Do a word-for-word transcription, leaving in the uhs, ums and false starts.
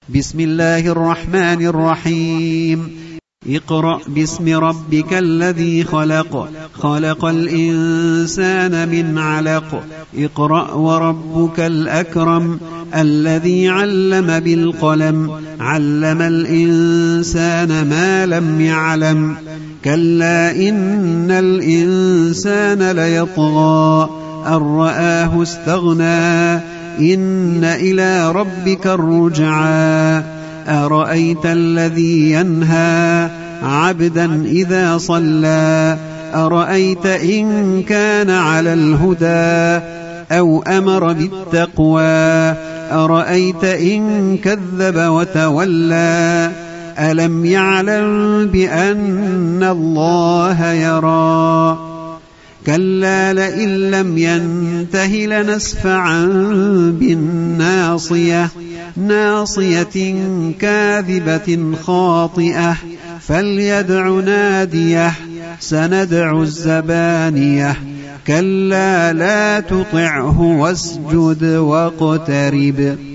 بسم الله الرحمن الرحيم اقرأ باسم ربك الذي خلق خلق الإنسان من علق اقرأ وربك الأكرم الذي علم بالقلم علم الإنسان ما لم يعلم كلا إن الإنسان ليطغى أن رآه استغنى إن إلى ربك الرجعى أرأيت الذي ينهى عبدا إذا صلى أرأيت إن كان على الهدى أو أمر بالتقوى أرأيت إن كذب وتولى ألم يعلم بأن الله يرى كلا لئن لم ينته لنسفعا بالناصية ناصية كاذبة خاطئة فليدع ناديه سندع الزبانية كلا لا تطعه واسجد واقترب